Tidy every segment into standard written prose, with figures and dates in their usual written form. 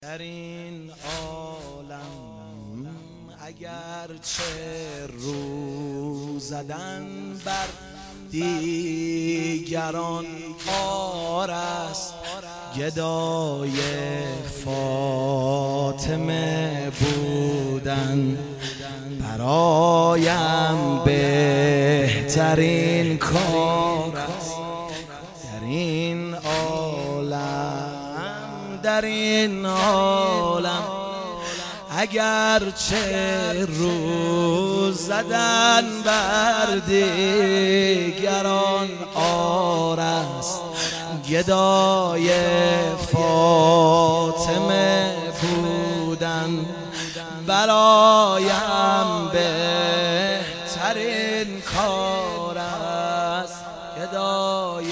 در این عالم اگرچه رو زدن بر دیگران عار است، گدای فاطمه بودن برایم بهترین کار است. در این عالم اگرچه رو زدن بر دیگران عار است، گدای فاطمه بودن برایم بهترین کار است. گدای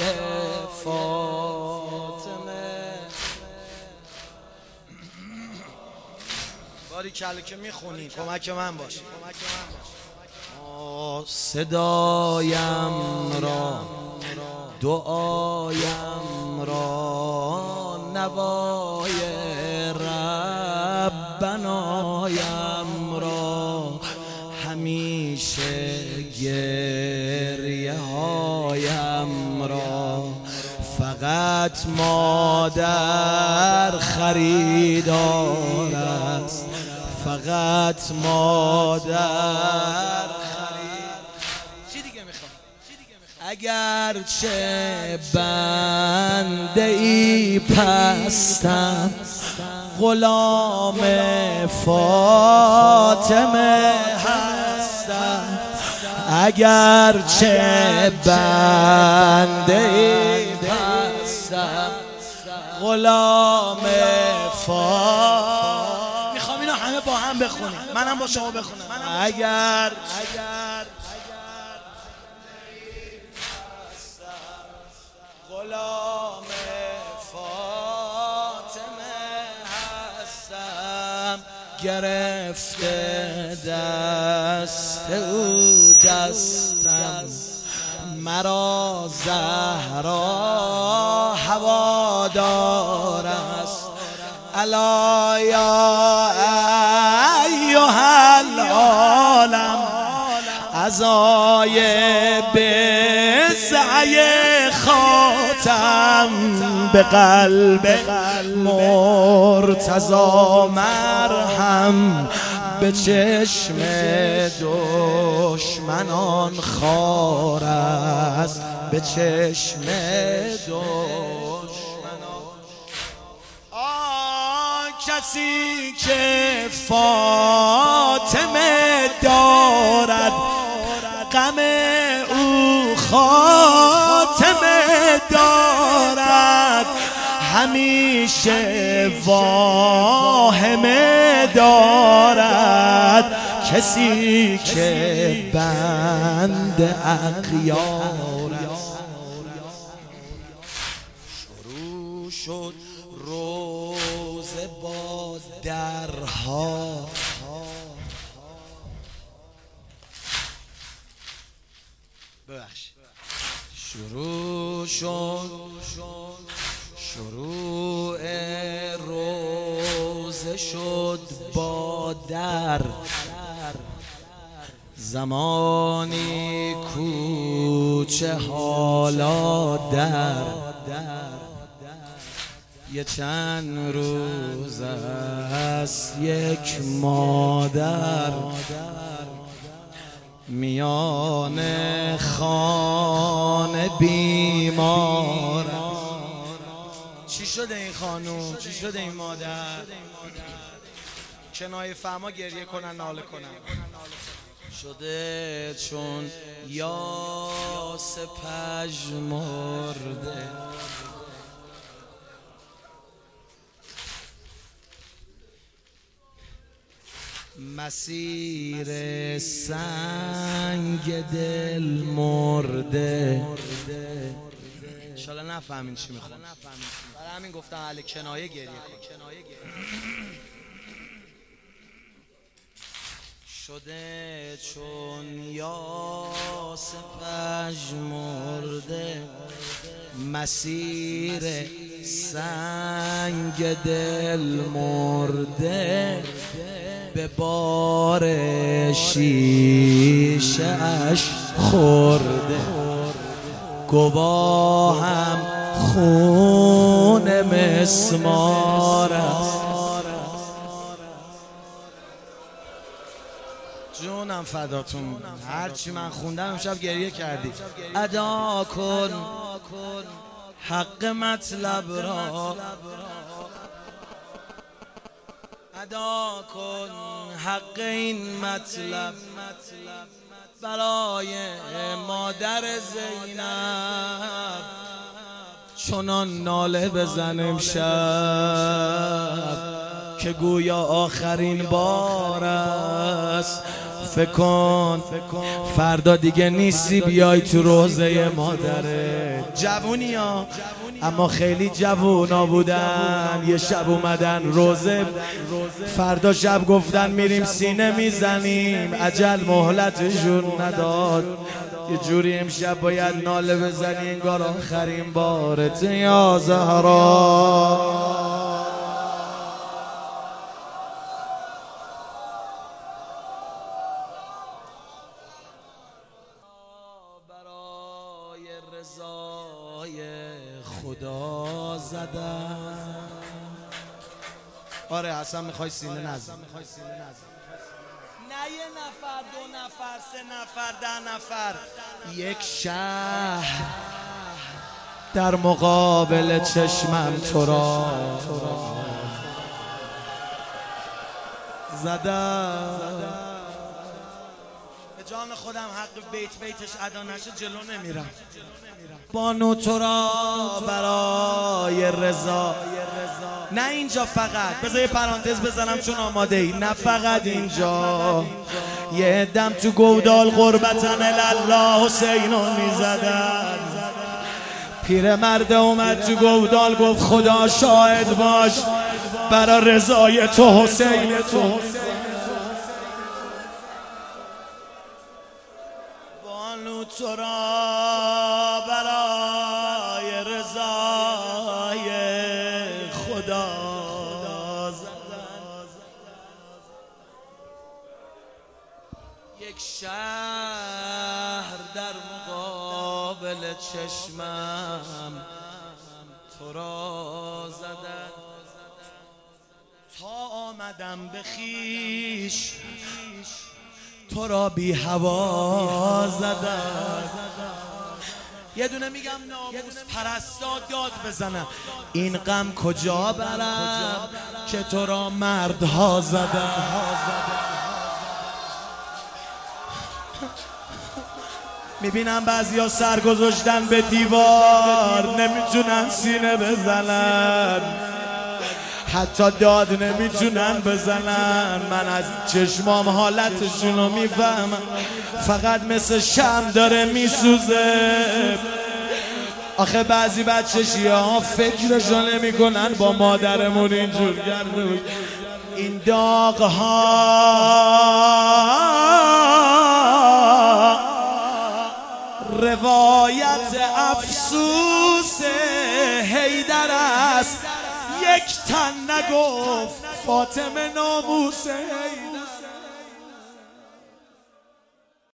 باری کله که میخونی کمک من باش. صدایم را، دعایم را، نوای ربنایم را، همیشه گریه هایم را فقط مادر خریدار است. فقط مادر چی دیگه میخوام؟ اگرچه بنده ای پستم، غلام فاطمه هستم. اگرچه بنده ای پستم، غلام فاطمه. میخوام اینا همه با هم بخونیم، منم با شما بخونم. اگر غلام فاطمه هستم، گرفته دست او دستم، مرا زهرا هوادار است. الا یا ایها العالم، عزای بزعی خاتم، به قلب مرتضی مرهم، به چشم دشمنان خار است. به چشم دشمنان کسی که فاطمه دارد، غم او خاتمه دارد. همیشه واهمه دارد، کسی که بند اغیار است. شروع شد روز با درها، شروع روز شد با در، زمانی کوچه حالا در. یه چند روز است یک مادر، میان خانه بیمار. چی شده این خانوم؟ چی شده این مادر؟ کنایه فهما گریه کنن، ناله کنن. شده چون یاس پژمرده، مسیر سنگ دل مرده. انشالله نفهمین چی میخوام، برای همین گفتم اهل کنایه گریه کن. شده چون یاس پژمرده، مسیر سنگ دل مرده به بار شیشه اش خورده، گواهم خون مسمار است. جونم فداتون، هرچی من خوندم امشب گریه کردی. ادا کن حق مطلب را، ادا کن حق این مطلب برای مادر زینب. چنان ناله بزن امشب که گویا آخرین بار است. فکر کن فردا دیگه نیستی بیای تو روضه مادره. جوونی ها اما خیلی جوونا بودن. یه شب اومدن روضه، فردا شب گفتن میریم سینه میزنیم. عجل مهلتشون نداد. یه جوری امشب باید ناله بزنی انگار آخرین بارت یا زهرا. رضای خدا زدن. آره اصلا میخوای سینه نزن. نه یه نفر، دو نفر، سه نفر، 10 نفر، یک شهر در مقابل چشمم تو را زدن. جان خودم حق بیتش ادا نشه جلو نمیرم. بانو تو را برای رضا. نه اینجا فقط، بذار یه پرانتز بزنم چون آماده ای. نه فقط اینجا، یه دم تو گودال قربتن الله حسینو میزدن. پیرمرد اومد تو گودال گفت خدا شاهد باش برای رضای تو حسین تو. بانو تو را برای رضای خدا زدن. یک شهر در مقابل چشمم تو را زدن. تا آمدم به خویش تو را بی هوا زدن. یه دونه میگم ناموس پرستا داد بزنم. این غم کجا برم که تو را مردها زدن. میبینم بعضیا سر گذاشتن به دیوار، نمیتونن سینه بزنن، حتی داد نمیتونن بزنن. من از چشمام حالتشونو میفهمم، فقط مثل شمع داره میسوزه. آخه بعضی بچه شیعه ها فکرشو نمیکنن با مادرمون اینجور کرده بود. این داغ ها روایت افسوس حیدر است. یک تن نگفت فاطمه ناموس حیدر.